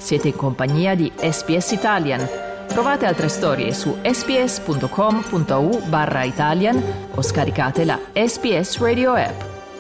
Siete in compagnia di SBS Italian. Trovate altre storie su sbs.com.au/Italian o scaricate la SBS Radio app.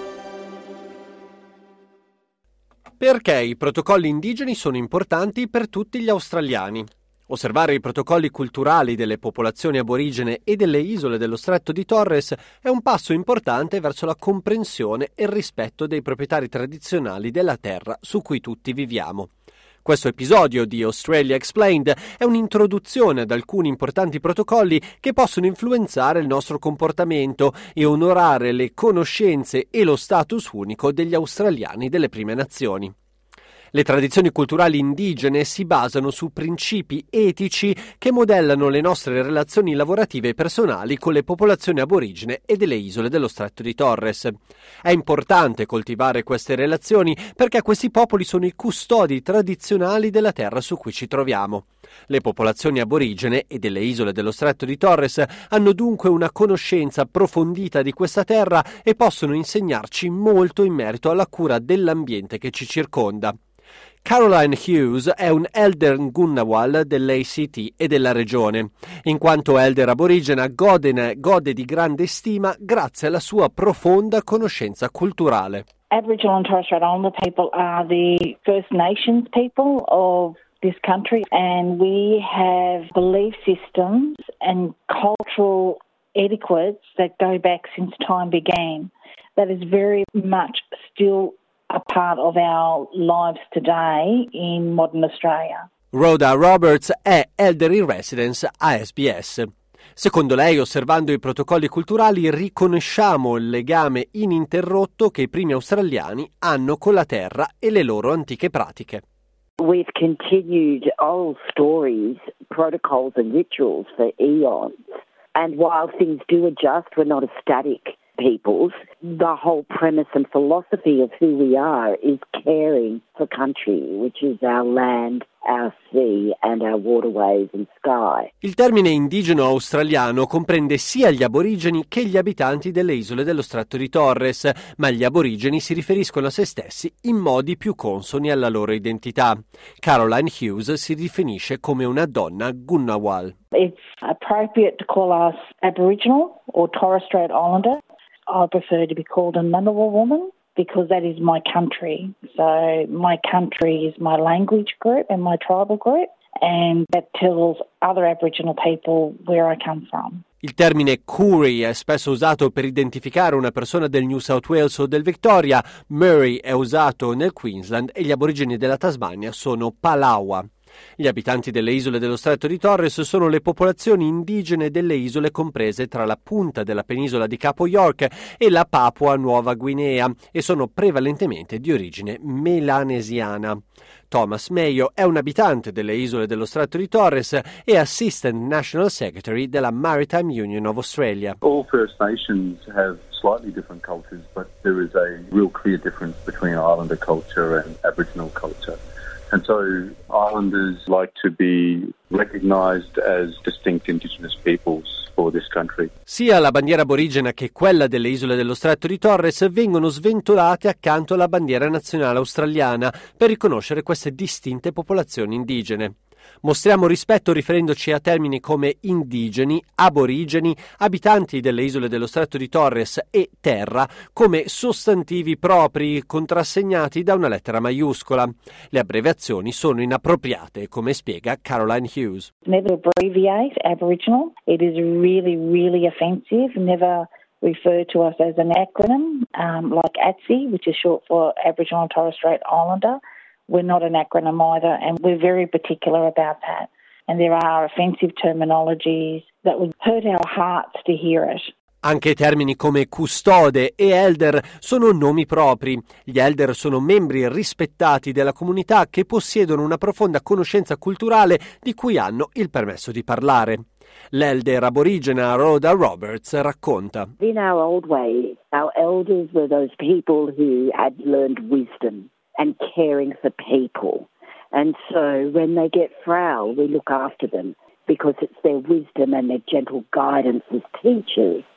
Perché i protocolli indigeni sono importanti per tutti gli australiani? Osservare i protocolli culturali delle popolazioni aborigene e delle isole dello Stretto di Torres è un passo importante verso la comprensione e il rispetto dei proprietari tradizionali della terra su cui tutti viviamo. Questo episodio di Australia Explained è un'introduzione ad alcuni importanti protocolli che possono influenzare il nostro comportamento e onorare le conoscenze e lo status unico degli australiani delle prime nazioni. Le tradizioni culturali indigene si basano su principi etici che modellano le nostre relazioni lavorative e personali con le popolazioni aborigene e delle isole dello Stretto di Torres. È importante coltivare queste relazioni perché questi popoli sono i custodi tradizionali della terra su cui ci troviamo. Le popolazioni aborigene e delle isole dello Stretto di Torres hanno dunque una conoscenza approfondita di questa terra e possono insegnarci molto in merito alla cura dell'ambiente che ci circonda. Caroline Hughes è un Elder Ngunnawal dell'ACT e della regione. In quanto Elder aborigena gode di grande stima grazie alla sua profonda conoscenza culturale. Aboriginal and Torres Strait Islander people are the First Nations people of this country, and we have belief systems and cultural etiquettes that go back since time began. That is very much still a part of our lives today in modern Australia. Rhoda Roberts è Elder in Residence a SBS. Secondo lei, osservando i protocolli culturali, riconosciamo il legame ininterrotto che i primi australiani hanno con la terra e le loro antiche pratiche. We've continued old stories, protocols and rituals for eons. And while things do adjust, we're not a static peoples. The whole premise and philosophy of who we are is caring for country, which is our land, our sea and our waterways and sky. Il termine indigeno australiano comprende sia gli aborigeni che gli abitanti delle isole dello Stretto di Torres, ma gli aborigeni si riferiscono a se stessi in modi più consoni alla loro identità. Caroline Hughes si definisce come una donna Ngunnawal. It's appropriate to call us Aboriginal or Torres Strait Islander. I prefer to be called a Ngunnawal woman because that is my country. So my country is my language group and my tribal group, and that tells other Aboriginal people where I come from. Il termine Koori è spesso usato per identificare una persona del New South Wales o del Victoria, Murray è usato nel Queensland e gli aborigeni della Tasmania sono Palawa. Gli abitanti delle isole dello Stretto di Torres sono le popolazioni indigene delle isole comprese tra la punta della penisola di Capo York e la Papua Nuova Guinea e sono prevalentemente di origine melanesiana. Thomas Mayo è un abitante delle isole dello Stretto di Torres e Assistant National Secretary della Maritime Union of Australia. All First Nations have slightly different cultures, but there is a real clear difference between Islander culture and Aboriginal culture. And so Islanders like to be recognised as distinct Indigenous peoples for this country. Sia la bandiera aborigena che quella delle isole dello Stretto di Torres vengono sventolate accanto alla bandiera nazionale australiana per riconoscere queste distinte popolazioni indigene. Mostriamo rispetto riferendoci a termini come indigeni, aborigeni, abitanti delle isole dello Stretto di Torres e terra come sostantivi propri contrassegnati da una lettera maiuscola. Le abbreviazioni sono inappropriate, come spiega Caroline Hughes. Never abbreviate Aboriginal. It is really, really offensive. Never refer to us as an acronym like ATSI, which is short for Aboriginal and Torres Strait Islander. We're not an acronym either, and we're very particular about that. And there are offensive terminologies that would hurt our hearts to hear it. Anche termini come custode e elder sono nomi propri. Gli elder sono membri rispettati della comunità che possiedono una profonda conoscenza culturale di cui hanno il permesso di parlare. L'elder aborigena Rhoda Roberts racconta. In our old way, our elders were those people who had learned wisdom and caring for people. And so when they get frail, we look after them because it's their wisdom and their gentle guidance as teachers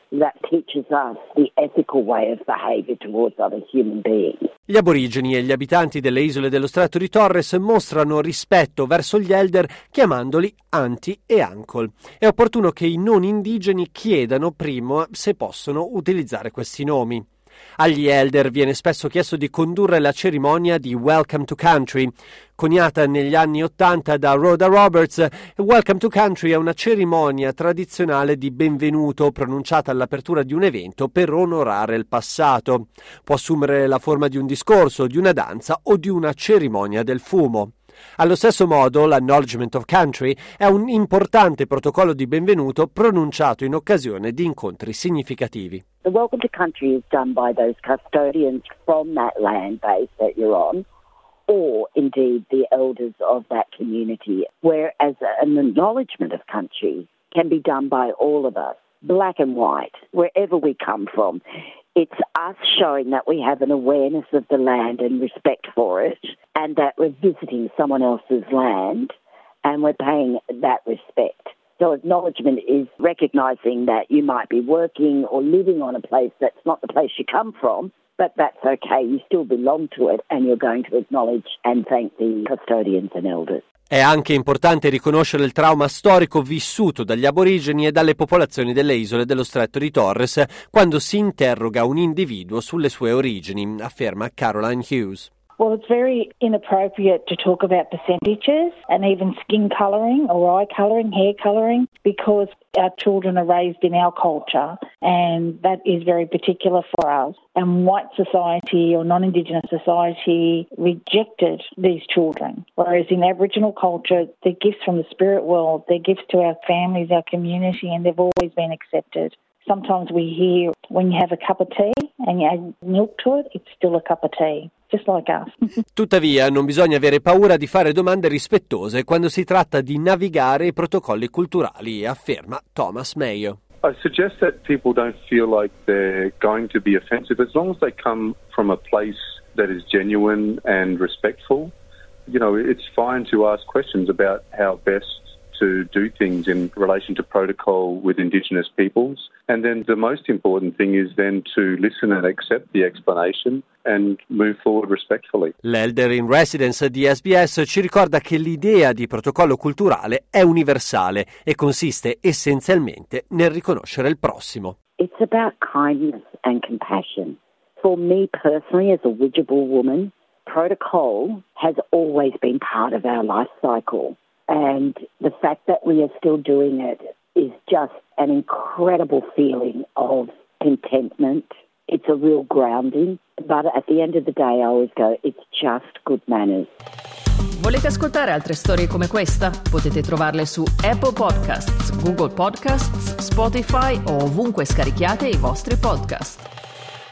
that teaches us the ethical way of behaviour towards other human beings. Gli aborigeni e gli abitanti delle isole dello Stretto di Torres mostrano rispetto verso gli elder chiamandoli auntie e uncle. È opportuno che i non indigeni chiedano prima se possono utilizzare questi nomi. Agli elder viene spesso chiesto di condurre la cerimonia di Welcome to Country. Coniata negli anni '80 da Rhoda Roberts, Welcome to Country è una cerimonia tradizionale di benvenuto pronunciata all'apertura di un evento per onorare il passato. Può assumere la forma di un discorso, di una danza o di una cerimonia del fumo. Allo stesso modo, l'Acknowledgement of Country è un importante protocollo di benvenuto pronunciato in occasione di incontri significativi. The Welcome to Country is done by those custodians from that land base that you're on, or indeed the elders of that community, whereas an acknowledgement of country can be done by all of us, black and white, wherever we come from. It's us showing that we have an awareness of the land and respect for it, and that we're visiting someone else's land and we're paying that respect. So acknowledgement is recognising that you might be working or living on a place that's not the place you come from, but that's okay, you still belong to it and you're going to acknowledge and thank the custodians and elders. È anche importante riconoscere il trauma storico vissuto dagli aborigeni e dalle popolazioni delle isole dello Stretto di Torres quando si interroga un individuo sulle sue origini, afferma Caroline Hughes. Well, it's very inappropriate to talk about percentages and even skin colouring or eye colouring, hair colouring, because our children are raised in our culture and that is very particular for us. And white society or non-Indigenous society rejected these children, whereas in Aboriginal culture, they're gifts from the spirit world, they're gifts to our families, our community, and they've always been accepted. Sometimes we hear when you have a cup of tea and you add milk to it, it's still a cup of tea. Just like us. Tuttavia, non bisogna avere paura di fare domande rispettose quando si tratta di navigare i protocolli culturali, afferma Thomas Mayo. I suggest that people don't feel like they're going to be offensive as long as they come from a place that is genuine and respectful. You know, it's fine to ask questions about how best to do things in relation to protocol with Indigenous peoples. And then the most important thing is then to listen and accept the explanation and move forward respectfully. L'elder in residence di SBS ci ricorda che l'idea di protocollo culturale è universale e consiste essenzialmente nel riconoscere il prossimo. It's about kindness and compassion. For me personally, as a Widjabul woman, protocol has always been part of our life cycle. And the fact that we are still doing it is just an incredible feeling of contentment. It's a real grounding. But at the end of the day, I always go, it's just good manners. Volete ascoltare altre storie come questa? Potete trovarle su Apple Podcasts, Google Podcasts, Spotify o ovunque scarichiate i vostri podcast.